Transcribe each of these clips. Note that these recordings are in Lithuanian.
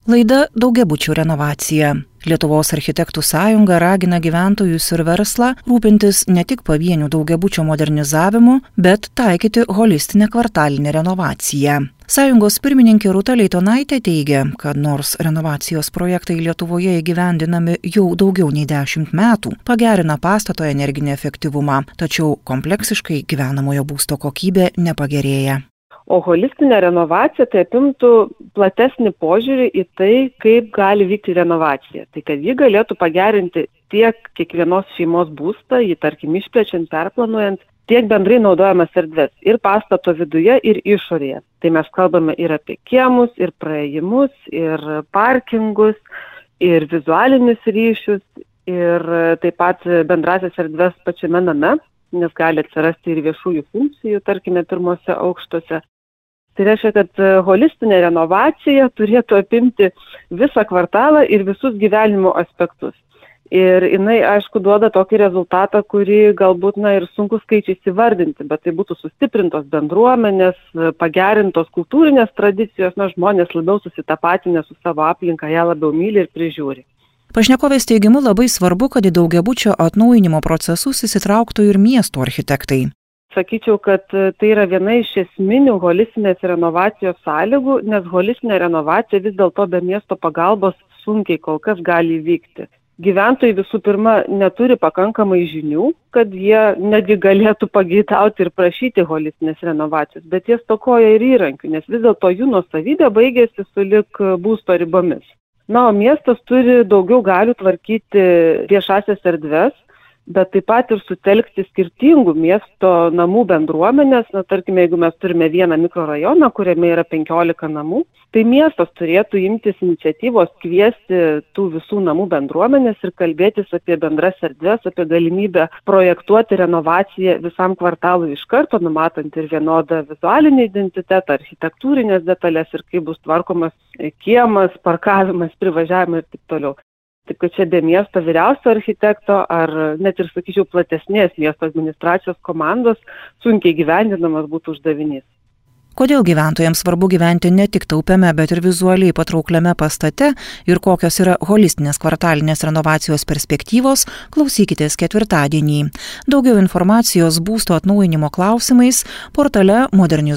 Laida Daugiabučių renovacija. Lietuvos architektų sąjunga ragina gyventojus ir verslą rūpintis ne tik pavienių daugiabučių modernizavimu, bet taikyti holistinę kvartalinę renovaciją. Sąjungos pirmininkė Rūta Leitonaitė teigia, kad nors renovacijos projektai Lietuvoje įgyvendinami jau daugiau nei 10 metų, pagerina pastato energinį efektyvumą, tačiau kompleksiškai gyvenamojo būsto kokybė nepagerėja. O holistinė renovacija tai apimtų platesnį požiūrį į tai, kaip gali vykti renovacija. Tai kad ji galėtų pagerinti tiek kiekvienos šeimos būstą, jį tarkim išplečiant, perplanuojant, tiek bendrai naudojamas erdves ir pastato viduje, ir išorėje. Tai mes kalbame ir apie kiemus, ir praėjimus, ir parkingus, ir vizualinius ryšius, ir taip pat bendrasias erdves pačiame name, nes gali atsirasti ir viešųjų funkcijų, tarkime, pirmose aukštuose. Tai reiškia, kad holistinė renovacija turėtų apimti visą kvartalą ir visus gyvenimo aspektus. Ir jinai, aišku, duoda tokį rezultatą, kurį galbūt ir sunku skaičiais įvardinti, bet tai būtų sustiprintos bendruomenės, pagerintos kultūrinės tradicijos, žmonės labiau susitapatinę su savo aplinka, ją labiau myli ir prižiūri. Pašnekovės teigimu labai svarbu, kad į daugiabučio atnaujinimo procesus įsitrauktų ir miesto architektai. Sakyčiau, kad tai yra viena iš esminių holistinės renovacijos sąlygų, nes holistinė renovacija vis dėlto be miesto pagalbos sunkiai kol kas gali įvykti. Gyventojai visų pirma neturi pakankamai žinių, kad jie netgi galėtų pageidauti ir prašyti holistinės renovacijos, bet jie stokoja ir įrankių, nes vis dėlto jų nuosavybė baigėsi sulig būsto ribomis. O miestas turi daugiau galių tvarkyti viešasias erdves, bet taip pat ir sutelkti skirtingų miesto namų bendruomenės. Tarkime, jeigu mes turime vieną mikrorajoną, kuriame yra 15 namų, tai miestas turėtų imtis iniciatyvos kviesti tų visų namų bendruomenės ir kalbėtis apie bendras erdves, apie galimybę projektuoti renovaciją visam kvartalui iš karto, numatant ir vienodą vizualinį identitetą, architektūrinės detalės ir kaip bus tvarkomas kiemas, parkavimas, privažiavimai ir taip toliau. Taip, kad čia be miesto vyriausio architekto ar net ir, sakyčiau, platesnės miesto administracijos komandos sunkiai gyvendinamas būtų uždavinys. Kodėl gyventojams svarbu gyventi ne tik taupiame, bet ir vizualiai patraukliame pastate ir kokios yra holistinės kvartalinės renovacijos perspektyvos, klausykitės ketvirtadienį. Daugiau informacijos būsto atnaujinimo klausimais portale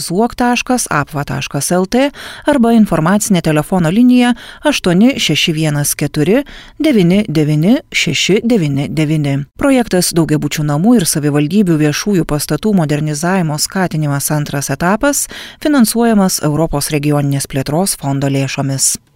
modernizuok.apva.lt arba informacinė telefono linija 8614 99 699. Projektas Daugiabučių namų ir savivaldybių viešųjų pastatų modernizavimo skatinimas antras etapas finansuojamas Europos regioninės plėtros fondo lėšomis.